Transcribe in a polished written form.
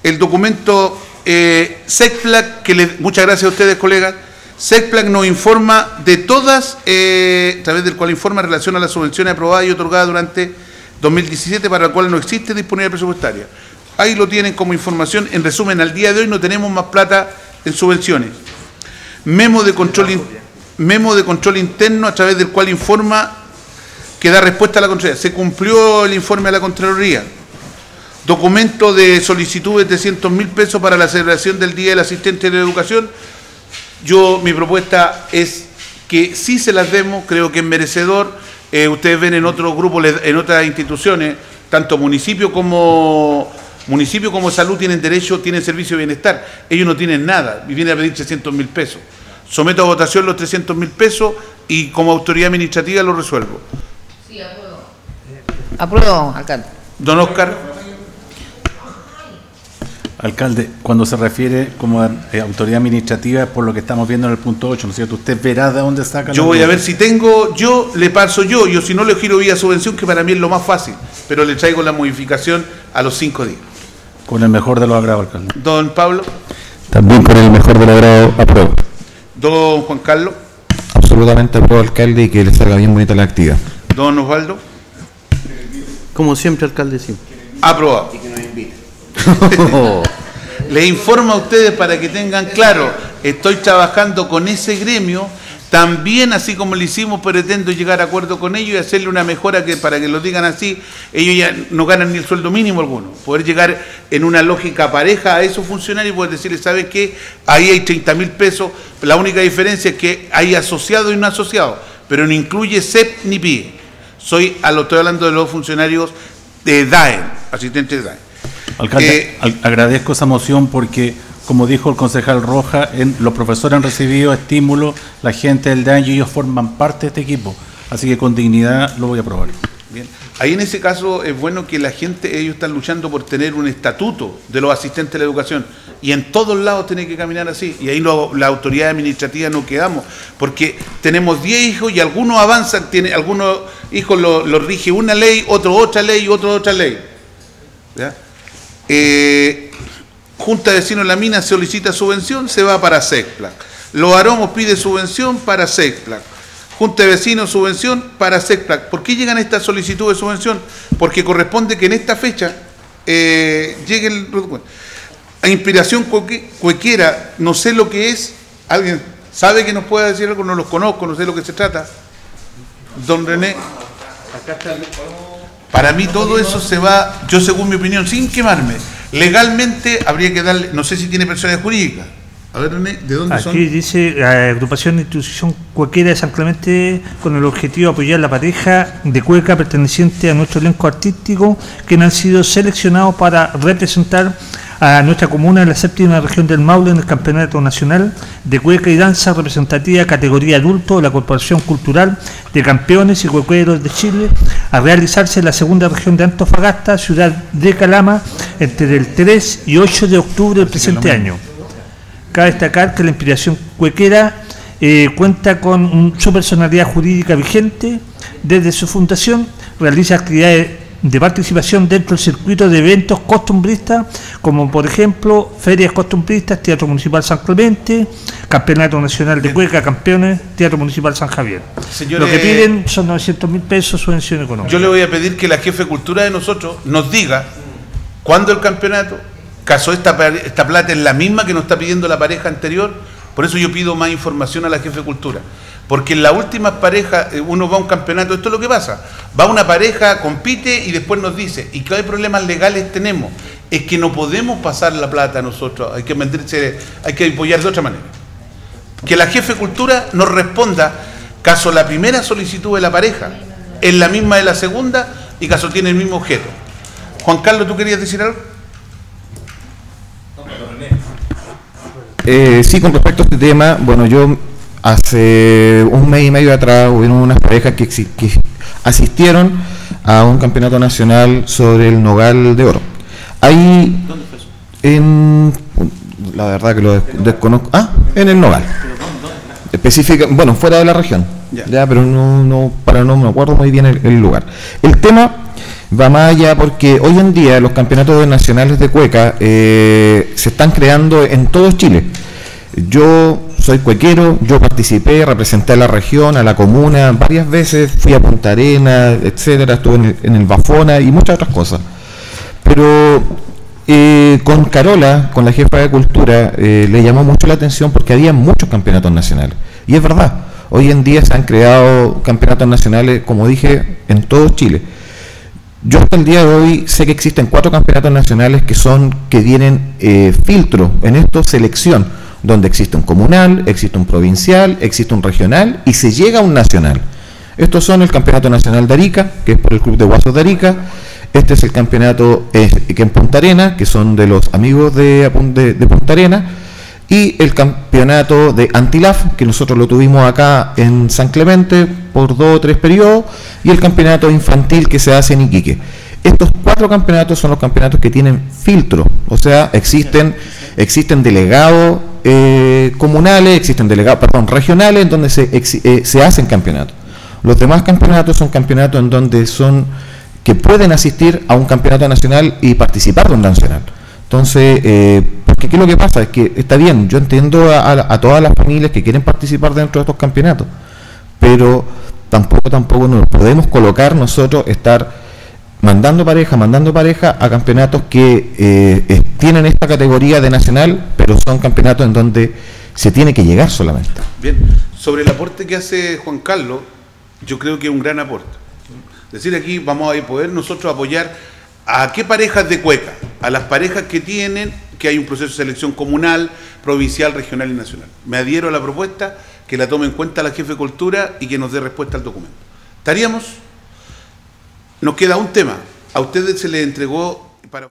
el documento SECPLAC, muchas gracias a ustedes, colegas. SECPLAC nos informa de todas, a través del cual informa en relación a las subvenciones aprobadas y otorgadas durante 2017, para la cual no existe disponibilidad presupuestaria. Ahí lo tienen como información. En resumen, al día de hoy no tenemos más plata en subvenciones. Memo de control interno, a través del cual informa que da respuesta a la Contraloría. Se cumplió el informe a la Contraloría. Documento de solicitud de 300.000 pesos para la celebración del Día del Asistente de la Educación. Mi propuesta es que sí se las demos, creo que es merecedor. Ustedes ven en otros grupos, en otras instituciones, tanto municipio como salud tienen derecho, tienen servicio de bienestar. Ellos no tienen nada y vienen a pedir 300.000 pesos. Someto a votación los 300.000 pesos y como autoridad administrativa lo resuelvo. Sí, apruebo. Apruebo, alcalde. Don Oscar. Alcalde, cuando se refiere como autoridad administrativa, es por lo que estamos viendo en el punto 8, ¿no es cierto? Usted verá de dónde saca. Yo voy a ver si tengo, le paso yo si no le giro vía subvención, que para mí es lo más fácil, pero le traigo la modificación a los 5 días. Con el mejor de los agrados, alcalde. Don Pablo. También con el mejor de los agrados, apruebo. Don Juan Carlos. Absolutamente apruebo, alcalde, y que le salga bien bonita la actividad. Don Osvaldo. Como siempre, alcalde, sí. Aprobado. Y que nos invite. Les informo a ustedes para que tengan claro, estoy trabajando con ese gremio, también así como lo hicimos, pretendo llegar a acuerdo con ellos y hacerle una mejora que, para que lo digan así, ellos ya no ganan ni el sueldo mínimo alguno, poder llegar en una lógica pareja a esos funcionarios y poder decirles, ¿sabes qué? Ahí hay 30.000 pesos, la única diferencia es que hay asociado y no asociado, pero no incluye CEP ni PIE. Estoy hablando de los funcionarios de DAE, asistentes de DAE. Alcalde, agradezco esa moción porque, como dijo el concejal Roja, los profesores han recibido estímulos, la gente del DAE y ellos forman parte de este equipo, así que con dignidad lo voy a aprobar. Bien. Ahí en ese caso es bueno que la gente, ellos están luchando por tener un estatuto de los asistentes de la educación y en todos lados tiene que caminar así, y ahí la autoridad administrativa no quedamos, porque tenemos 10 hijos y algunos avanzan, algunos hijos los rige una ley, otro otra ley y otro otra ley. ¿Ya? Junta de Vecinos La Mina solicita subvención, se va para SECPLAC. Los Aromos pide subvención para SECPLAC. Junta de Vecinos subvención para SECPLAC. ¿Por qué llegan estas solicitudes de subvención? Porque corresponde que en esta fecha llegue el... A Inspiración Cuequera, no sé lo que es. ¿Alguien sabe que nos pueda decir algo? No los conozco, no sé lo que se trata. Don René. Acá está el... Para mí todo eso se va, yo según mi opinión, sin quemarme, legalmente habría que darle, no sé si tiene personalidad jurídica. A ver, René, ¿de dónde son? Aquí dice la agrupación de institución Cuequera de San Clemente, con el objetivo de apoyar la pareja de cueca perteneciente a nuestro elenco artístico, que han sido seleccionados para representar a nuestra comuna en la 7ª región del Maule en el Campeonato Nacional de Cueca y Danza Representativa categoría adulto de la Corporación Cultural de Campeones y Cuequeros de Chile, a realizarse en la 2ª región de Antofagasta, ciudad de Calama, entre el 3 y 8 de octubre del presente año. Cabe destacar que la Inspiración Cuequera cuenta con su personalidad jurídica vigente. Desde su fundación realiza actividades de participación dentro del circuito de eventos costumbristas, como por ejemplo ferias costumbristas, Teatro Municipal San Clemente, Campeonato Nacional de Cueca, Campeones, Teatro Municipal San Javier. Señores, lo que piden son 900.000 pesos subvención económica. Yo le voy a pedir que la jefe de cultura de nosotros nos diga cuándo el campeonato, caso esta plata es la misma que nos está pidiendo la pareja anterior. Por eso yo pido más información a la jefe de cultura, porque en las últimas parejas uno va a un campeonato, esto es lo que pasa, va una pareja, compite y después nos dice, ¿y qué problemas legales tenemos? Es que no podemos pasar la plata a nosotros, hay que apoyar de otra manera. Que la jefe de cultura nos responda, caso la primera solicitud de la pareja es la misma de la segunda y caso tiene el mismo objeto. Juan Carlos, ¿tú querías decir algo? Sí, con respecto a este tema, bueno, yo hace un mes y medio atrás hubieron unas parejas que asistieron a un campeonato nacional sobre el Nogal de Oro. Ahí, ¿Dónde fue eso? La verdad que lo desconozco. En el Nogal. Específica, bueno, fuera de la región. Ya, pero no me acuerdo muy bien el lugar. El tema Va más allá porque hoy en día los campeonatos nacionales de cueca se están creando en todo Chile. Yo soy cuequero, yo participé, representé a la región, a la comuna, varias veces fui a Punta Arenas, etcétera, estuve en el Bafona y muchas otras cosas. Pero con Carola, con la jefa de cultura, le llamó mucho la atención porque había muchos campeonatos nacionales. Y es verdad, hoy en día se han creado campeonatos nacionales, como dije, en todo Chile. Yo hasta el día de hoy sé que existen 4 campeonatos nacionales que tienen filtro, en esto selección, donde existe un comunal, existe un provincial, existe un regional y se llega a un nacional. Estos son el Campeonato Nacional de Arica, que es por el Club de Guasos de Arica. Este es el campeonato que en Punta Arenas, que son de los amigos de Punta Arenas, y el campeonato de Antilaf, que nosotros lo tuvimos acá en San Clemente por 2 o 3 periodos, y el campeonato infantil que se hace en Iquique. Estos 4 campeonatos son los campeonatos que tienen filtro, o sea, existen delegados comunales, existen delegados, regionales, en donde se hacen campeonatos. Los demás campeonatos son campeonatos en donde que pueden asistir a un campeonato nacional y participar de un nacional. Entonces, porque ¿qué es lo que pasa? Es que está bien, yo entiendo a todas las familias que quieren participar dentro de estos campeonatos, pero tampoco nos podemos colocar nosotros estar mandando pareja a campeonatos que tienen esta categoría de nacional, pero son campeonatos en donde se tiene que llegar solamente. Bien, sobre el aporte que hace Juan Carlos, yo creo que es un gran aporte. Es decir, aquí vamos a poder nosotros apoyar a qué parejas de cueca, a las parejas que hay un proceso de selección comunal, provincial, regional y nacional. Me adhiero a la propuesta, que la tome en cuenta la jefe de cultura y que nos dé respuesta al documento. Nos queda un tema. A ustedes se les entregó